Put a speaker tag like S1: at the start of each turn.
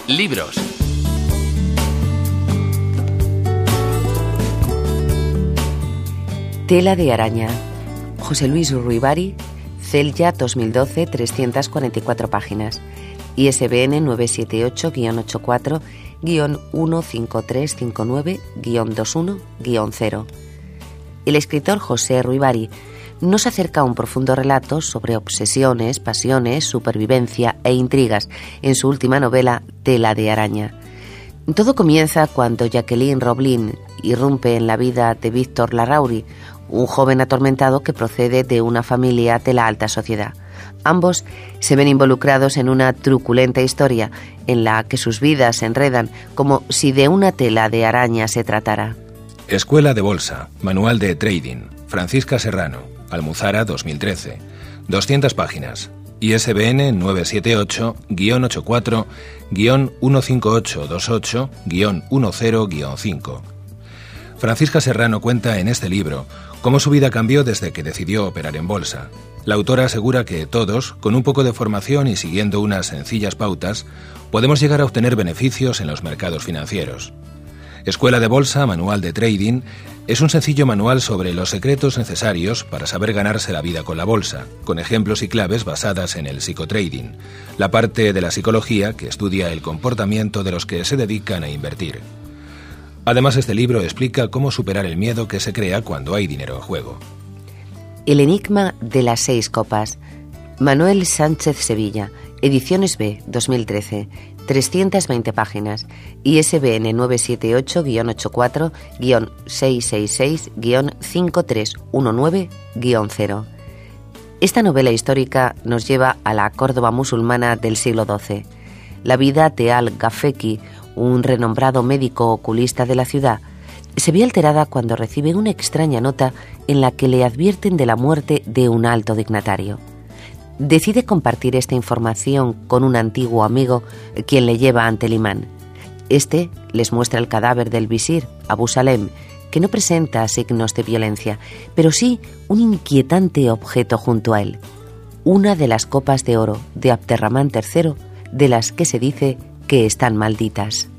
S1: Libros.
S2: Tela de araña. José Luis Ruibari, Celya 2012, 344 páginas. ISBN 978-84-15359-21-0. El escritor José Ruibari nos acerca a un profundo relato sobre obsesiones, pasiones, supervivencia e intrigas en su última novela, Tela de araña. Todo comienza cuando Jacqueline Roblin irrumpe en la vida de Víctor Larrauri, un joven atormentado que procede de una familia de la alta sociedad. Ambos se ven involucrados en una truculenta historia en la que sus vidas se enredan como si de una tela de araña se tratara.
S3: Escuela de Bolsa, Manual de Trading, Francisca Serrano, Almuzara 2013, 200 páginas, ISBN 978-84-15828-10-5. Francisca Serrano cuenta en este libro cómo su vida cambió desde que decidió operar en bolsa. La autora asegura que todos, con un poco de formación y siguiendo unas sencillas pautas, podemos llegar a obtener beneficios en los mercados financieros. Escuela de Bolsa, Manual de Trading, es un sencillo manual sobre los secretos necesarios para saber ganarse la vida con la bolsa, con ejemplos y claves basadas en el psicotrading, la parte de la psicología que estudia el comportamiento de los que se dedican a invertir. Además, este libro explica cómo superar el miedo que se crea cuando hay dinero en juego.
S2: El enigma de las 6 copas. Manuel Sánchez Sevilla, Ediciones B, 2013, 320 páginas, ISBN 978-84-666-5319-0. Esta novela histórica nos lleva a la Córdoba musulmana del siglo XII. La vida de Al-Gafeki, un renombrado médico oculista de la ciudad, se ve alterada cuando recibe una extraña nota en la que le advierten de la muerte de un alto dignatario. Decide compartir esta información con un antiguo amigo, quien le lleva ante el imán. Este les muestra el cadáver del visir, Abu Salem, que no presenta signos de violencia, pero sí un inquietante objeto junto a él, una de las copas de oro de Abderramán III, de las que se dice que están malditas.